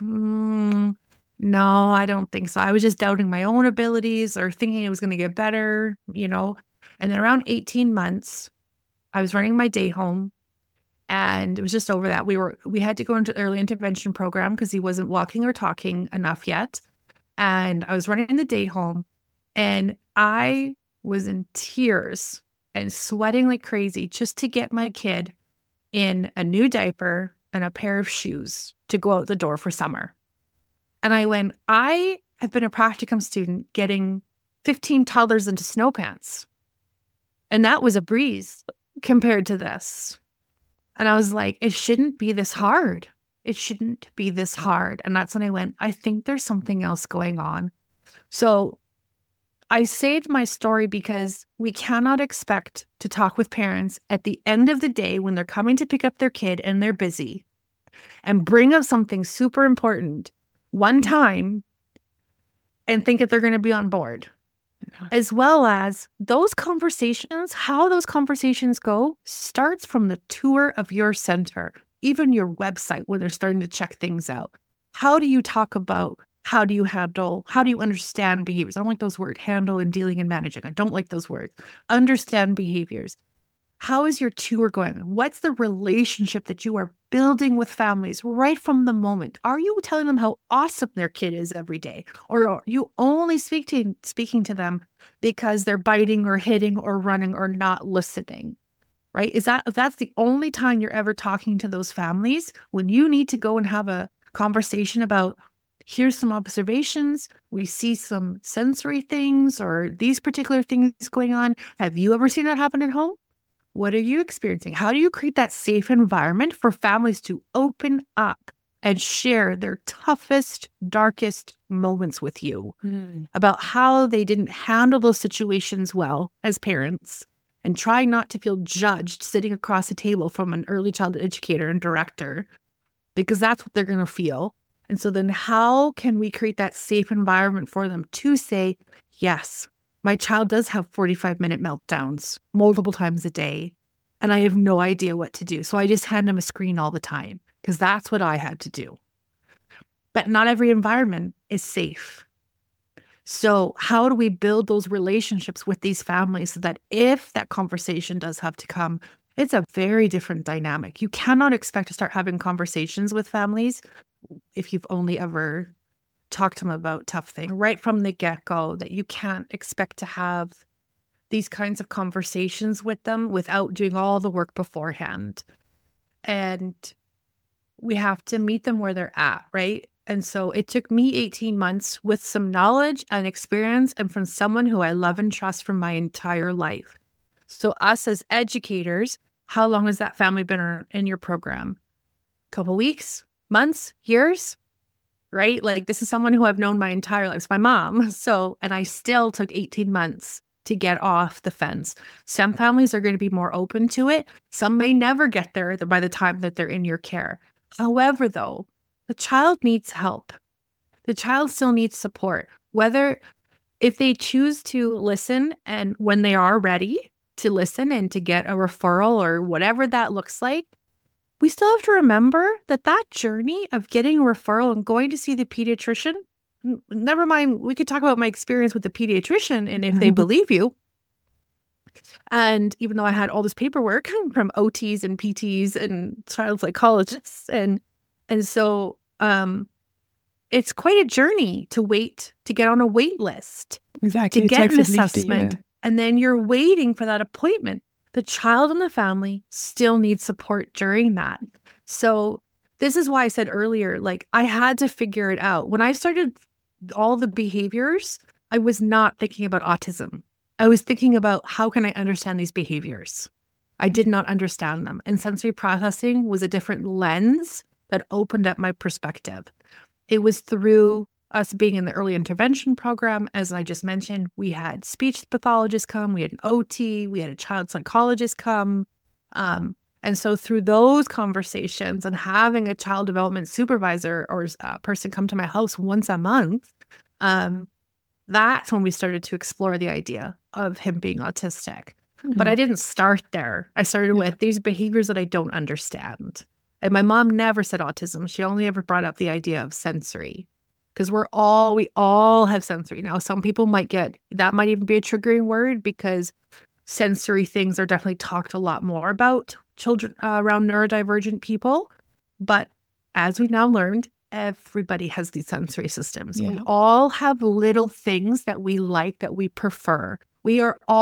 no, I don't think so. I was just doubting my own abilities or thinking it was going to get better, And then around 18 months, I was running my day home. And it was just over that. We had to go into early intervention program because he wasn't walking or talking enough yet. And I was running the day home and I was in tears and sweating like crazy just to get my kid in a new diaper and a pair of shoes to go out the door for summer. And I have been a practicum student getting 15 toddlers into snow pants. And that was a breeze compared to this. And I was like, it shouldn't be this hard. It shouldn't be this hard. And that's when I think there's something else going on. So I saved my story because we cannot expect to talk with parents at the end of the day when they're coming to pick up their kid and they're busy and bring up something super important one time and think that they're going to be on board. As well as those conversations, how those conversations go starts from the tour of your center, even your website when they're starting to check things out. How do you talk about, how do you handle, how do you understand behaviors? I don't like those words, handle and dealing and managing. I don't like those words. Understand behaviors. How is your tour going? What's the relationship that you are building with families right from the moment? Are you telling them how awesome their kid is every day? Or are you only speaking to them because they're biting or hitting or running or not listening? Right? If that's the only time you're ever talking to those families, when you need to go and have a conversation about, here's some observations, we see some sensory things or these particular things going on. Have you ever seen that happen at home? What are you experiencing? How do you create that safe environment for families to open up and share their toughest, darkest moments with you about how they didn't handle those situations well as parents, and try not to feel judged sitting across a table from an early childhood educator and director, because that's what they're going to feel. And so then how can we create that safe environment for them to say, yes, my child does have 45-minute meltdowns multiple times a day, and I have no idea what to do. So I just hand them a screen all the time because that's what I had to do. But not every environment is safe. So how do we build those relationships with these families so that if that conversation does have to come, it's a very different dynamic. You cannot expect to start having conversations with families if you've only ever talked to them about tough things right from the get-go, that you can't expect to have these kinds of conversations with them without doing all the work beforehand. And we have to meet them where they're at, right? And so it took me 18 months with some knowledge and experience and from someone who I love and trust from my entire life. So us as educators, how long has that family been in your program? A couple weeks, months, years, right? Like this is someone who I've known my entire life. It's my mom. So, and I still took 18 months to get off the fence. Some families are going to be more open to it. Some may never get there by the time that they're in your care. However, though, the child needs help. The child still needs support, whether if they choose to listen and when they are ready to listen and to get a referral or whatever that looks like, we still have to remember that that journey of getting a referral and going to see the pediatrician, never mind, we could talk about my experience with the pediatrician and if they believe you. And even though I had all this paperwork from OTs and PTs and child psychologists, and so it's quite a journey to wait to get on a wait list, exactly, to get an assessment, and then you're waiting for that appointment. The child and the family still need support during that. So this is why I said earlier, like I had to figure it out. When I started all the behaviors, I was not thinking about autism. I was thinking about how can I understand these behaviors? I did not understand them. And sensory processing was a different lens that opened up my perspective. It was through us being in the early intervention program. As I just mentioned, we had speech pathologists come, we had an OT, we had a child psychologist come. And so through those conversations and having a child development supervisor or a person come to my house once a month, that's when we started to explore the idea of him being autistic. But I didn't start there. I started with these behaviors that I don't understand. And my mom never said autism. She only ever brought up the idea of sensory. Because we all have sensory. Now, some people might that might even be a triggering word because sensory things are definitely talked a lot more about children around neurodivergent people. But as we've now learned, everybody has these sensory systems. We all have little things that we like, that we prefer. We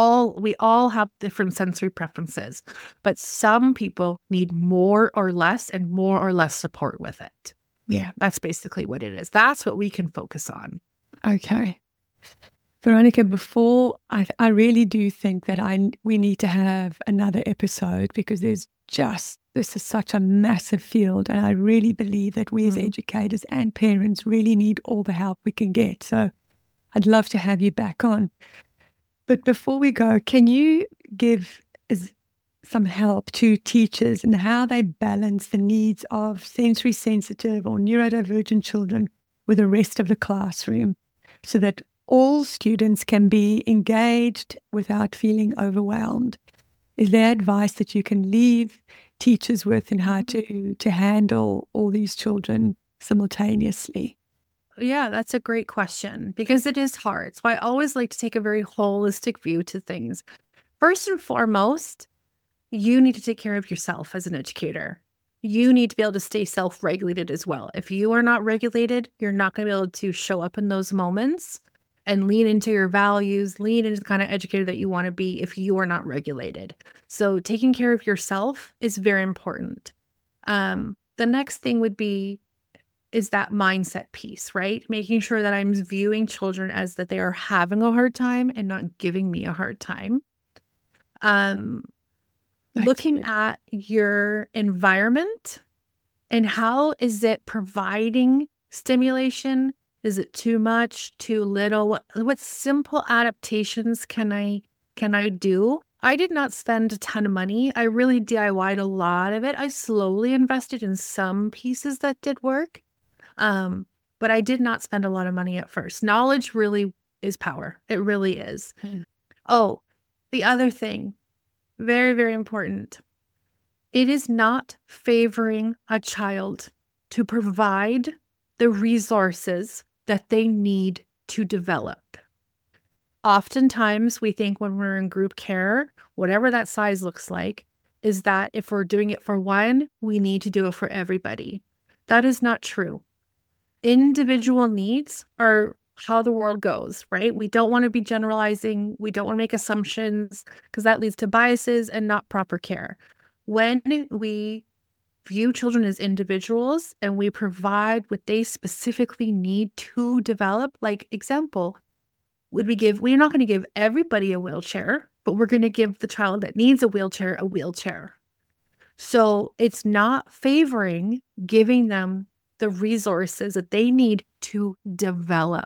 all have different sensory preferences, but some people need more or less and more or less support with it. Yeah, that's basically what it is. That's what we can focus on. Okay. Veronica, before I really do think that we need to have another episode because this is such a massive field, and I really believe that we as educators and parents really need all the help we can get. So I'd love to have you back on. But before we go, can you give some help to teachers and how they balance the needs of sensory sensitive or neurodivergent children with the rest of the classroom so that all students can be engaged without feeling overwhelmed? Is there advice that you can leave teachers with in how to handle all these children simultaneously? Yeah, that's a great question because it is hard. So I always like to take a very holistic view to things. First and foremost, you need to take care of yourself as an educator. You need to be able to stay self-regulated as well. If you are not regulated, you're not going to be able to show up in those moments and lean into your values, lean into the kind of educator that you want to be if you are not regulated. So taking care of yourself is very important. The next thing would be is that mindset piece, right? Making sure that I'm viewing children as that they are having a hard time and not giving me a hard time. Looking at your environment And how is it providing stimulation? Is it too much, too little? What simple adaptations can I do? I did not spend a ton of money. I really DIY'd a lot of it. I slowly invested in some pieces that did work. But I did not spend a lot of money at first. Knowledge really is power. It really is. Oh, the other thing, very, very important. It is not favoring a child to provide the resources that they need to develop. Oftentimes, we think when we're in group care, whatever that size looks like, is that if we're doing it for one, we need to do it for everybody. That is not true. Individual needs are how the world goes, right? We don't want to be generalizing. We don't want to make assumptions because that leads to biases and not proper care. When we view children as individuals and we provide what they specifically need to develop, like example, we're not going to give everybody a wheelchair, but we're going to give the child that needs a wheelchair a wheelchair. So it's not favoring giving them the resources that they need to develop.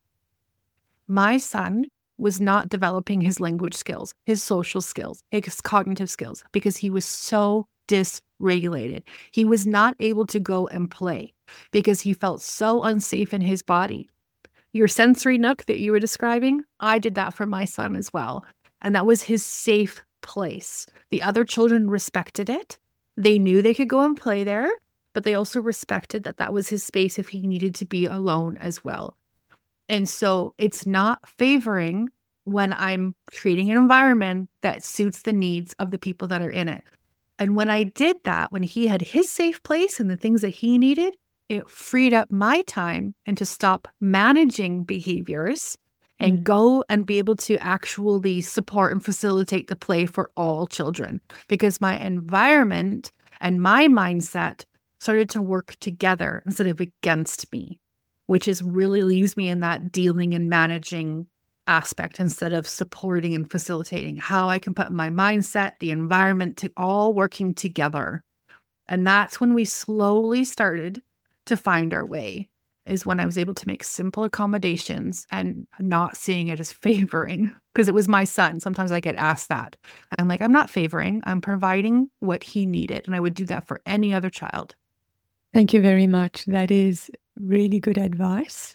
My son was not developing his language skills, his social skills, his cognitive skills, because he was so dysregulated. He was not able to go and play because he felt so unsafe in his body. Your sensory nook that you were describing, I did that for my son as well. And that was his safe place. The other children respected it. They knew they could go and play there, but they also respected that that was his space if he needed to be alone as well. And so it's not favoring when I'm creating an environment that suits the needs of the people that are in it. And when I did that, when he had his safe place and the things that he needed, it freed up my time and to stop managing behaviors and go and be able to actually support and facilitate the play for all children. Because my environment and my mindset started to work together instead of against me, which is really leaves me in that dealing and managing aspect instead of supporting and facilitating. How I can put my mindset, the environment to all working together. And that's when we slowly started to find our way, is when I was able to make simple accommodations and not seeing it as favoring, because it was my son. Sometimes I get asked that. I'm like, I'm not favoring, I'm providing what he needed. And I would do that for any other child. Thank you very much. That is really good advice.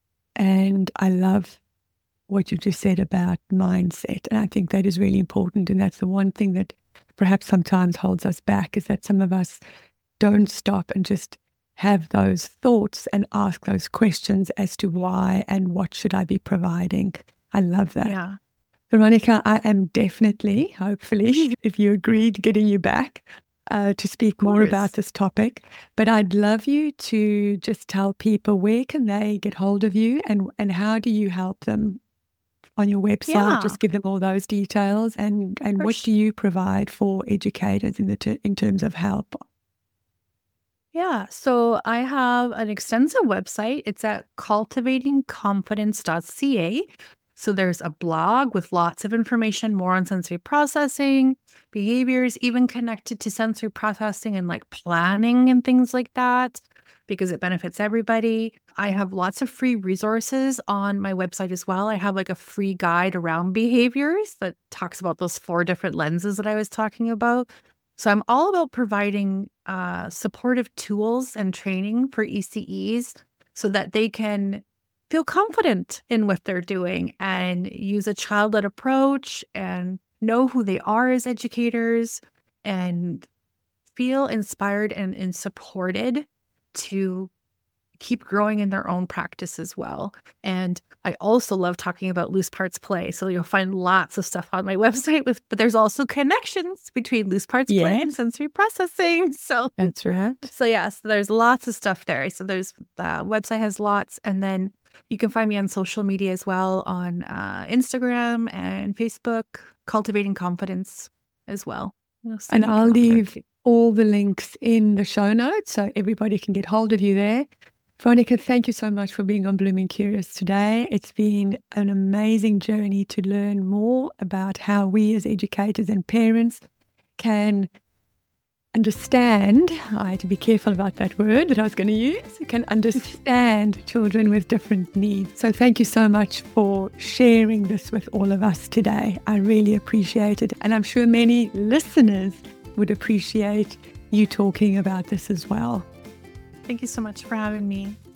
And I love what you just said about mindset. And I think that is really important. And that's the one thing that perhaps sometimes holds us back, is that some of us don't stop and just have those thoughts and ask those questions as to why and what should I be providing. I love that. Yeah. Veronica, I am definitely, hopefully, if you agreed, getting you back to speak more about this topic. But I'd love you to just tell people, where can they get hold of you and how do you help them on your website? Yeah. Just give them all those details and what do you provide for educators in terms of help? Yeah, so I have an extensive website. It's at cultivatingconfidence.ca. So there's a blog with lots of information, more on sensory processing, behaviors, even connected to sensory processing and like planning and things like that, because it benefits everybody. I have lots of free resources on my website as well. I have like a free guide around behaviors that talks about those 4 different lenses that I was talking about. So I'm all about providing supportive tools and training for ECEs so that they can feel confident in what they're doing and use a child-led approach and know who they are as educators and feel inspired and supported to keep growing in their own practice as well. And I also love talking about loose parts play. So you'll find lots of stuff on my website but there's also connections between loose parts play and sensory processing. So that's right. So yes, there's lots of stuff there. So there's the website has lots, and then you can find me on social media as well on Instagram and Facebook, Cultivating Confidence as well. And I'll leave all the links in the show notes so everybody can get hold of you there. Veronica, thank you so much for being on Blooming Curious today. It's been an amazing journey to learn more about how we as educators and parents can understand. I had to be careful about that word that I was going to use. You can understand children with different needs. So thank you so much for sharing this with all of us today. I really appreciate it. And I'm sure many listeners would appreciate you talking about this as well. Thank you so much for having me.